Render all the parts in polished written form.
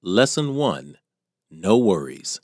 Lesson 1. No Worries.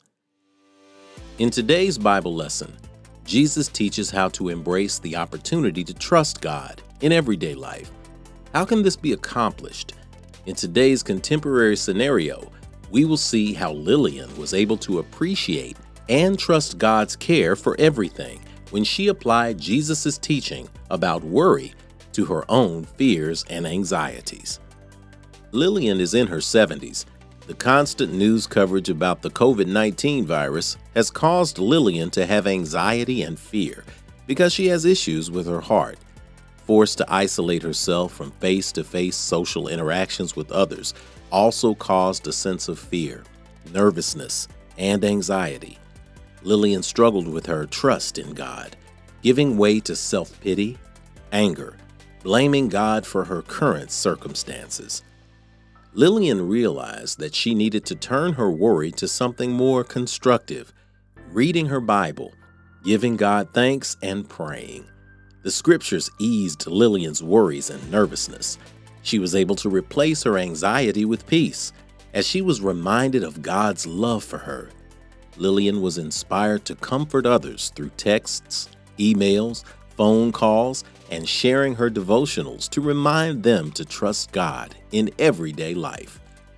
In today's Bible lesson, Jesus teaches how to embrace the opportunity to trust God in everyday life. How can this be accomplished? In today's contemporary scenario, we will see how Lillian was able to appreciate and trust God's care for everything when she applied Jesus' teaching about worry to her own fears and anxieties. Lillian is in her 70s. The constant news coverage about the COVID-19 virus has caused Lillian to have anxiety and fear because she has issues with her heart. Forced to isolate herself from face-to-face social interactions with others also caused a sense of fear, nervousness, and anxiety. Lillian struggled with her trust in God, giving way to self-pity, anger, blaming God for her current circumstances. Lillian realized that she needed to turn her worry to something more constructive, reading her Bible, giving God thanks, and praying. The scriptures eased Lillian's worries and nervousness. She was able to replace her anxiety with peace, as she was reminded of God's love for her. Lillian was inspired to comfort others through texts, emails, phone calls, and sharing her devotionals to remind them to trust God in everyday life.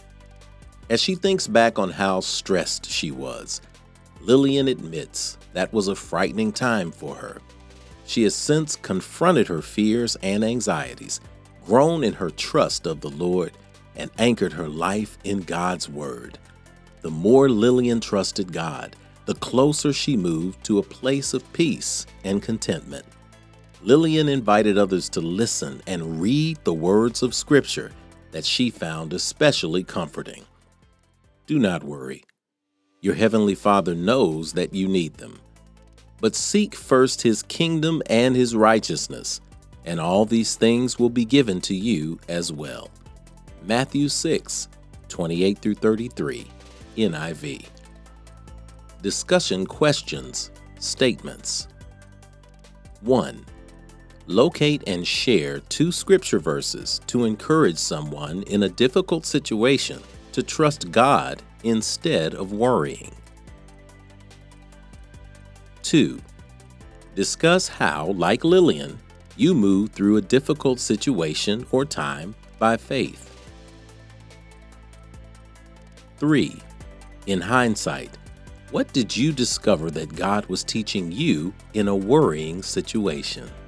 As she thinks back on how stressed she was, Lillian admits that was a frightening time for her. She has since confronted her fears and anxieties, grown in her trust of the Lord, and anchored her life in God's Word. The more Lillian trusted God, the closer she moved to a place of peace and contentment. Lillian invited others to listen and read the words of Scripture that she found especially comforting. Do not worry. Your Heavenly Father knows that you need them. But seek first His kingdom and His righteousness, and all these things will be given to you as well. Matthew 6:28-33, NIV. Discussion questions, statements. 1. Locate and share 2 scripture verses to encourage someone in a difficult situation to trust God instead of worrying. 2. Discuss how, like Lillian, you move through a difficult situation or time by faith. 3. In hindsight, what did you discover that God was teaching you in a worrying situation?